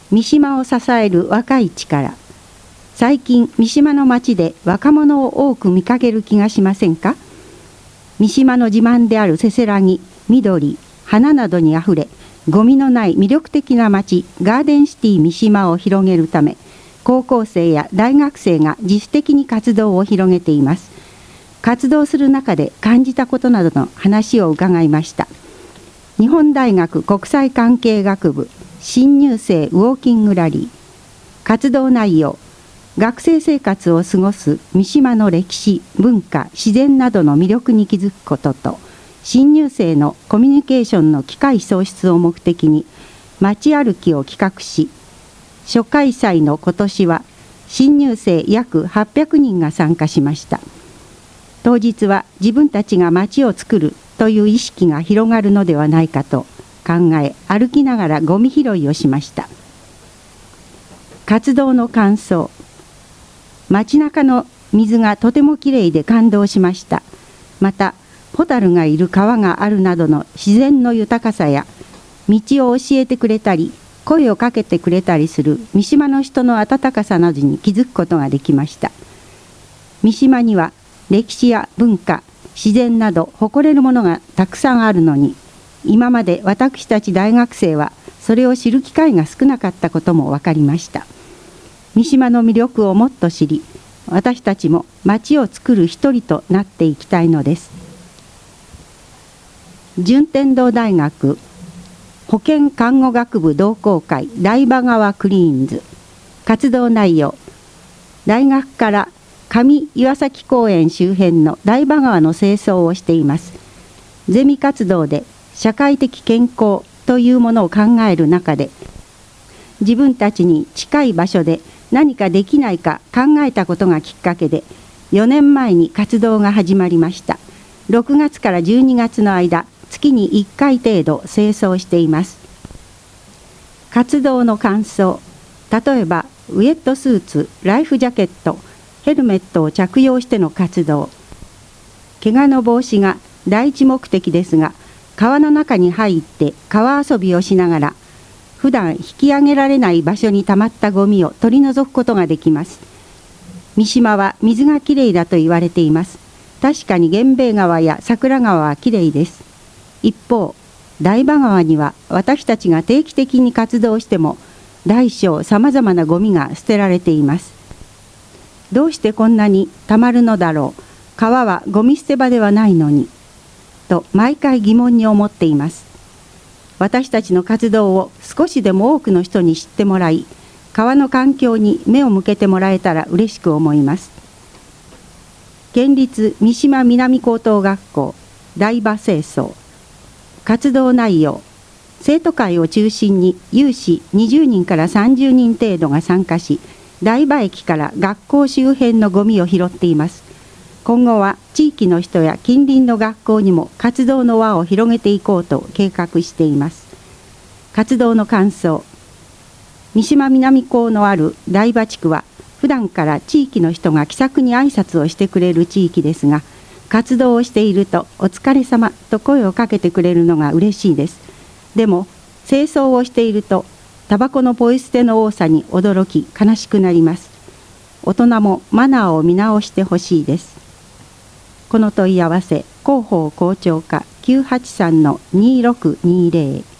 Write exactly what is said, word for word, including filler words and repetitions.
三島を支える若い力。最近三島の町で若者を多く見かける気がしませんか。三島の自慢であるせせらぎ、緑、花などにあふれ、ゴミのない魅力的な町ガーデンシティ三島を広げるため、高校生や大学生が自主的に活動を広げています。活動する中で感じたことなどの話を伺いました。日本大学国際関係学部新入生ウォーキングラリー。活動内容、学生生活を過ごす三島の歴史、文化、自然などの魅力に気づくことと、新入生のコミュニケーションの機会創出を目的に街歩きを企画し、初開催の今年は新入生約はっぴゃくにんが参加しました。当日は自分たちが街を作るという意識が広がるのではないかと考え、歩きながらゴミ拾いをしました。活動の感想。街中の水がとてもきれいで感動しました。またホタルがいる川があるなどの自然の豊かさや、道を教えてくれたり声をかけてくれたりする三島の人の温かさなどに気づくことができました。三島には歴史や文化、自然など誇れるものがたくさんあるのに、今まで私たち大学生はそれを知る機会が少なかったことも分かりました。三島の魅力をもっと知り、私たちも町を作る一人となっていきたいのです。順天堂大学保健看護学部同好会台場川クリーンズ。活動内容、大学から上岩崎公園周辺の台場川の清掃をしています。ゼミ活動で社会的健康というものを考える中で、自分たちに近い場所で何かできないか考えたことがきっかけで、よねんまえに活動が始まりました。ろくがつからじゅうにがつの間、月にいっかい程度清掃しています。活動の感想。例えばウェットスーツ、ライフジャケット、ヘルメットを着用しての活動。怪我の防止が第一目的ですが、川の中に入って川遊びをしながら、普段引き上げられない場所にたまったゴミを取り除くことができます。三島は水がきれいだと言われています。確かに源兵衛川や桜川はきれいです。一方、台場川には私たちが定期的に活動しても大小さまざまなゴミが捨てられています。どうしてこんなにたまるのだろう。川はゴミ捨て場ではないのに。と毎回疑問に思っています。私たちの活動を少しでも多くの人に知ってもらい、川の環境に目を向けてもらえたら嬉しく思います。県立三島南高等学校台場清掃。活動内容、生徒会を中心に有志にじゅうにんからさんじゅうにん程度が参加し、台場駅から学校周辺のゴミを拾っています。今後は地域の人や近隣の学校にも活動の輪を広げていこうと計画しています。活動の感想。三島南高のある台場地区は普段から地域の人が気さくに挨拶をしてくれる地域ですが、活動をしているとお疲れ様と声をかけてくれるのが嬉しいです。でも清掃をしているとタバコのポイ捨ての多さに驚き悲しくなります。大人もマナーを見直してほしいです。この問い合わせ、広報校長課 きゅうはちさんのにろくにゼロ